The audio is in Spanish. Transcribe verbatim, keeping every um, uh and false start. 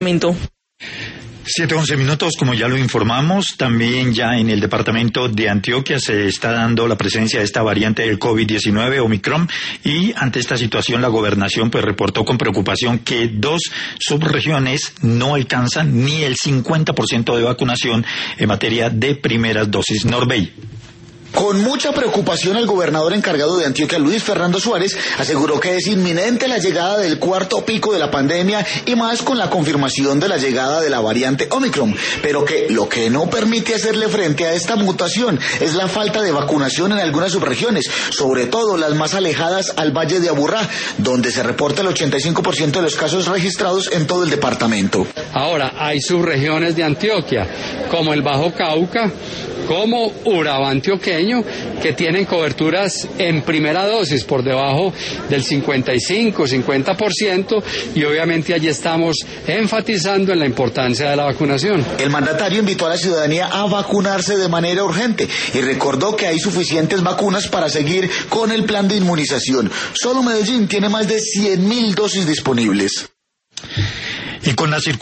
Siete, once minutos, como ya lo informamos, también ya en el departamento de Antioquia se está dando la presencia de esta variante del COVID diecinueve, Omicron, y ante esta situación la gobernación pues reportó con preocupación que dos subregiones no alcanzan ni el cincuenta por ciento de vacunación en materia de primeras dosis. Norbey. Con mucha preocupación, el gobernador encargado de Antioquia, Luis Fernando Suárez, aseguró que es inminente la llegada del cuarto pico de la pandemia y más con la confirmación de la llegada de la variante Omicron, pero que lo que no permite hacerle frente a esta mutación es la falta de vacunación en algunas subregiones, sobre todo las más alejadas al Valle de Aburrá, donde se reporta el ochenta y cinco por ciento de los casos registrados en todo el departamento. Ahora, hay subregiones de Antioquia, como el Bajo Cauca, como Urabá antioqueño, que tienen coberturas en primera dosis por debajo del cincuenta y cinco, cincuenta por ciento, y obviamente allí estamos enfatizando en la importancia de la vacunación. El mandatario invitó a la ciudadanía a vacunarse de manera urgente y recordó que hay suficientes vacunas para seguir con el plan de inmunización. Solo Medellín tiene más de cien mil dosis disponibles. Y con la circulación